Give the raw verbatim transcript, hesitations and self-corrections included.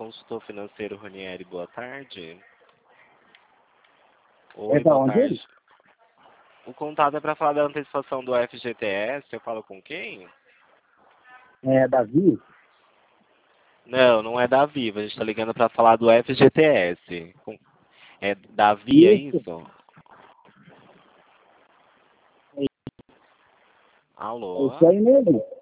consultor financeiro Ranieri, boa tarde. Oi, É da boa onde? tarde. O contato é para falar da antecipação do F G T S, eu falo com quem? É Davi? Não, não é da Viva, a gente está ligando para falar do F G T S. Com- É Davi, é Isso. isso? É Alô? isso aí mesmo.